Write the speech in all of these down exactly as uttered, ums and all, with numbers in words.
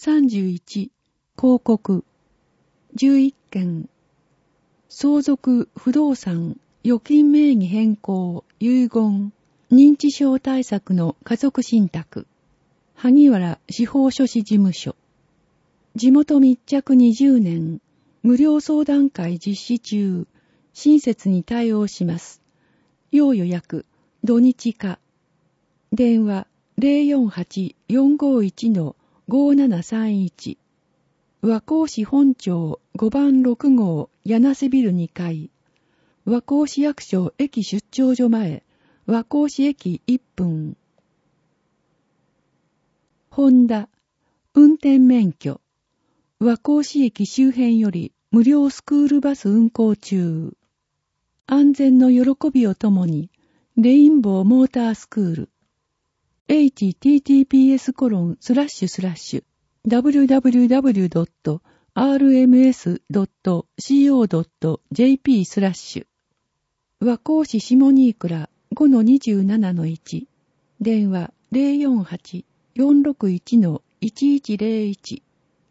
さんじゅういち、広告。じゅういっけん。相続不動産預金名義変更遺言認知症対策の家族信託。萩原司法書士事務所。地元密着にじゅうねん。無料相談会実施中。親切に対応します。要予約、土日課。電話 ゼロよんはち よんごいち ごななさんいち。和光市本町ごばんろくごう柳瀬ビルにかい。和光市役所駅出張所前。和光市駅いっぷん。ホンダ、運転免許。和光市駅周辺より無料スクールバス運行中。安全の喜びをともに、レインボーモータースクール。エイチティーティーピーエスコロンスラッシュスラッシュダブリューダブリューダブリュードットアールエムエスドットシーオードットジェーピー スラッシュ。和光市下新倉 ごのにじゅうななのいち。電話 ゼロよんはち よんろくいち いちいちゼロいち。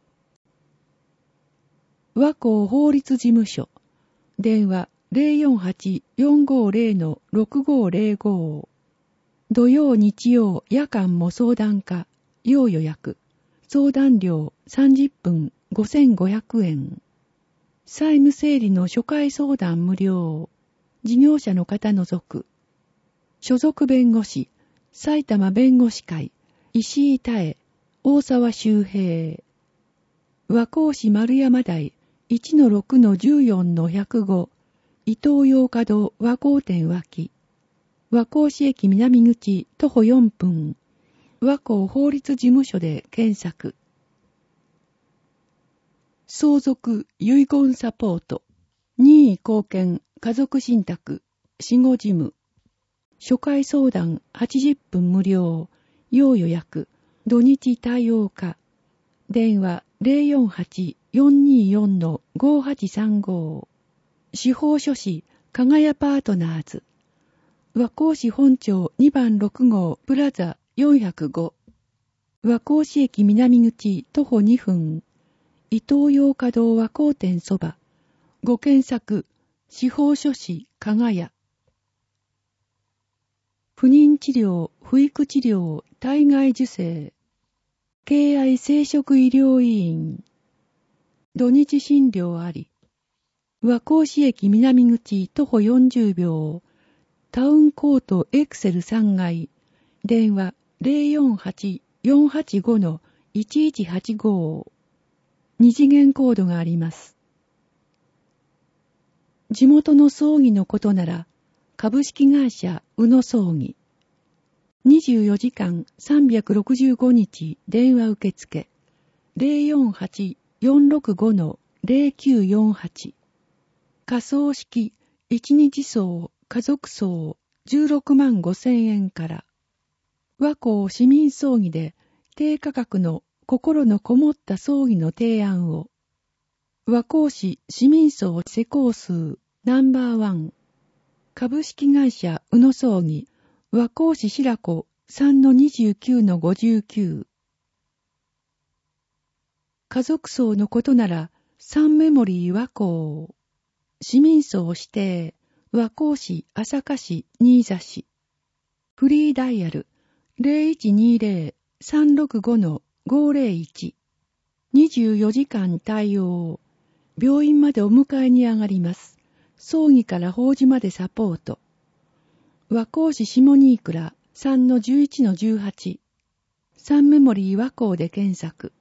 和光法律事務所。電話 ゼロよんはち よんごゼロ ろくごゼロご。土曜日曜夜間も相談課。要予約。相談料さんじゅっぷんごせんごひゃくえん。債務整理の初回相談無料。事業者の方除く。所属弁護士、埼玉弁護士会、石井多江、大沢周平。和光市丸山台 いちのろくのじゅうよんのひゃくご。伊東洋華堂和光店脇。和光市駅南口徒歩よんぷん。和光法律事務所で検索。相続遺言サポート。任意後見家族信託死後事務。初回相談はちじゅっぷん無料。要予約。土日対応課。電話 ゼロよんはち よんによん ごはちさんご。司法書士加賀屋パートナーズ。和光市本町にばんろくごうプラザよんひゃくご。和光市駅南口徒歩にふん。伊東洋華堂和光店そば。ご検索、司法書士加賀屋。不妊治療、不育治療、体外受精。敬愛生殖医療委員。土日診療あり。和光市駅南口徒歩よんじゅうびょう。タウンコートエクセルさんがい。電話 ゼロよんはち よんはちご いちいちはちご。二次元コードがあります。地元の葬儀のことなら、株式会社宇野葬儀。にじゅうよじかんさんびゃくろくじゅうごにち電話受付。ゼロよんはち よんろくご ゼロきゅうよんはち。仮葬式、一日葬、家族葬、じゅうろくまんごせんえんから。和光市民葬儀で低価格の心のこもった葬儀の提案を。和光市市民葬施工数ナンバーワン。株式会社宇野葬儀和光市白子 さんのにじゅうきゅうのごじゅうきゅう。家族葬のことならサンメモリー和光。市民葬指定和光市朝霞市新座市。フリーダイヤル ゼロいちにゼロ さんろくご ごゼロいち。にじゅうよじかん対応。病院までお迎えに上がります。葬儀から法事までサポート。和光市下新倉 さんのじゅういちのじゅうはち。サンメモリー和光で検索。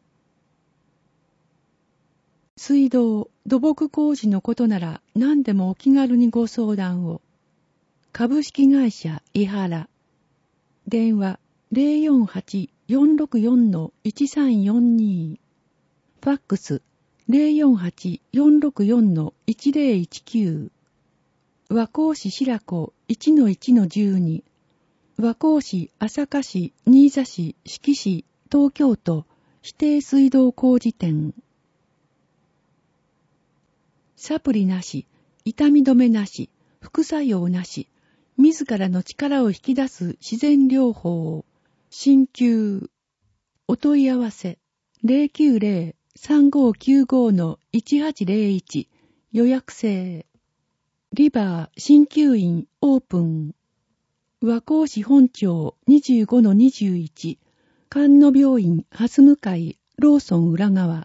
水道、土木工事のことなら何でもお気軽にご相談を。株式会社伊原。電話 ゼロよんはち よんろくよん いちさんよんに。ファックス ゼロよんはち よんろくよん いちゼロいちきゅう。和光市白子 いちのいちのじゅうに。和光市朝霞市新座市志木市東京都指定水道工事店。サプリなし、痛み止めなし、副作用なし、自らの力を引き出す自然療法、鍼灸。お問い合わせゼロきゅうゼロ さんごきゅうご のいちはちゼロいち予約制。リバー鍼灸院オープン。和光市本町 にじゅうごのにじゅういち 菅野病院蓮向かいローソン裏側。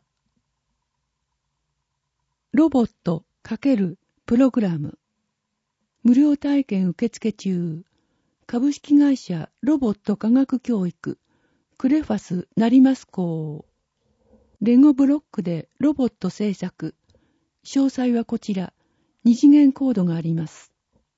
ロボット×プログラム。無料体験受付中。株式会社ロボット科学教育クレファス成増校。レゴブロックでロボット製作。詳細はこちら。二次元コードがあります。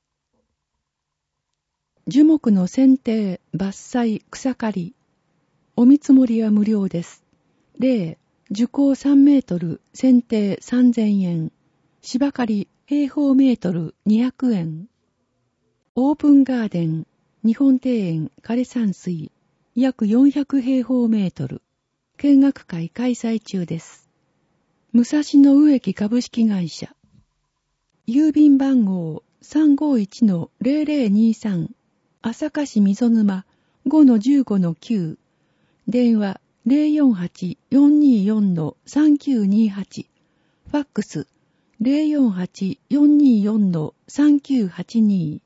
樹木の剪定、伐採、草刈り。お見積もりは無料です。例、樹高さんメートル、剪定さんぜんえん。芝刈り、平方メートルにひゃくえん。オープンガーデン、日本庭園枯山水、約よんひゃく平方メートル。見学会開催中です。武蔵野植木株式会社。郵便番号 さんごいちのゼロゼロにさん 朝霞市溝沼 ごのじゅうごのきゅう 電話 ゼロよんはち よんにーよん のさんきゅうにーはち ファックス ゼロよんはち よんにーよん のさんきゅうはちにー